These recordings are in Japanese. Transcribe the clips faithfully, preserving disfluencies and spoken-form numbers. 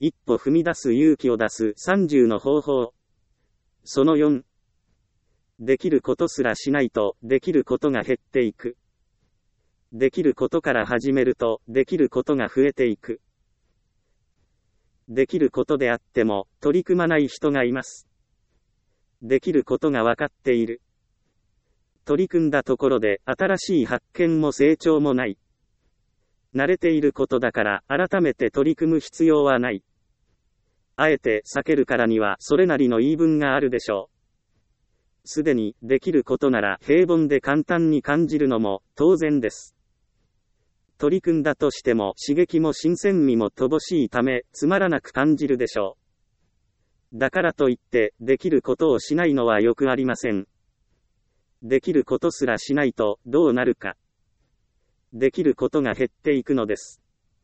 一歩踏み出す勇気を出すさんじゅうの方法。そのよん。できることすらしないと、できることが減っていく。できることから始めると、できることが増えていく。できることであっても、取り組まない人がいます。できることが分かっている。取り組んだところで、新しい発見も成長もない。慣れていることだから、改めて取り組む必要はない。あえて避けるからには、それなりの言い分があるでしょう。すでに、できることなら、平凡で簡単に感じるのも、当然です。取り組んだとしても、刺激も新鮮味も乏しいため、つまらなく感じるでしょう。だからといって、できることをしないのはよくありません。できることすらしないと、どうなるか。できることが減っていくのです。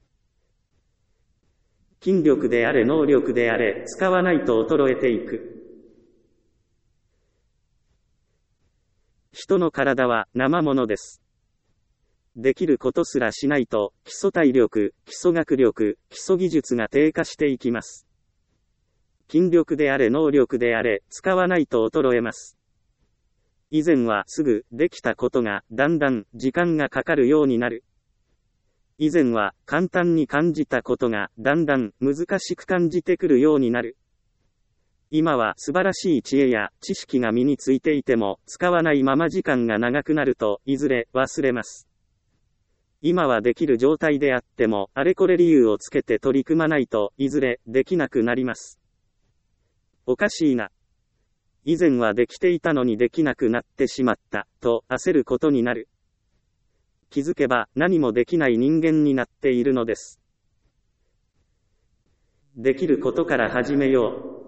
筋力であれ能力であれ、使わないと衰えていく。人の体は生ものです。できることすらしないと、基礎体力、基礎学力、基礎技術が低下していきます。筋力であれ能力であれ、使わないと衰えます。以前はすぐできたことがだんだん時間がかかるようになる。以前は簡単に感じたことがだんだん難しく感じてくるようになる。今は素晴らしい知恵や知識が身についていても使わないまま時間が長くなるといずれ忘れます。今はできる状態であってもあれこれ理由をつけて取り組まないといずれできなくなります。おかしいな。以前はできていたのにできなくなってしまったと焦ることになる。気づけば何もできない人間になっているのです。できることから始めよう。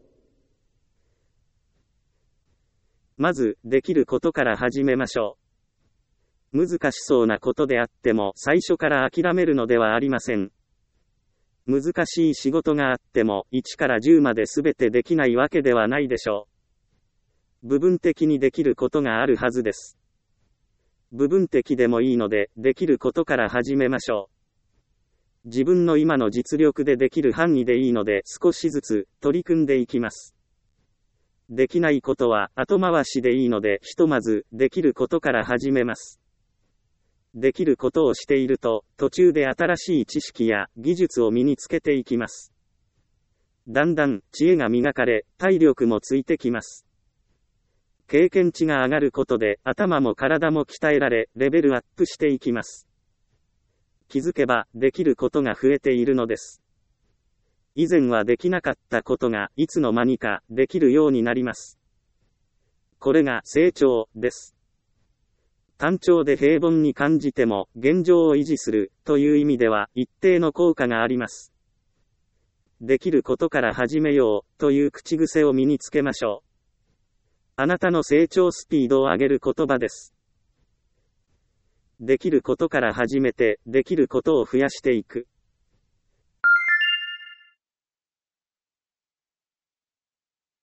まず、できることから始めましょう。難しそうなことであっても最初から諦めるのではありません。難しい仕事があってもいちからじゅうまで全てできないわけではないでしょう。部分的にできることがあるはずです。部分的でもいいので、できることから始めましょう。自分の今の実力でできる範囲でいいので少しずつ取り組んでいきます。できないことは後回しでいいのでひとまずできることから始めます。できることをしていると途中で新しい知識や技術を身につけていきます。だんだん知恵が磨かれ体力もついてきます。経験値が上がることで頭も体も鍛えられレベルアップしていきます。気づけばできることが増えているのです。以前はできなかったことがいつの間にかできるようになります。これが成長です。単調で平凡に感じても現状を維持するという意味では一定の効果があります。できることから始めようという口癖を身につけましょう。あなたの成長スピードを上げる言葉です。できることから始めてできることを増やしていく。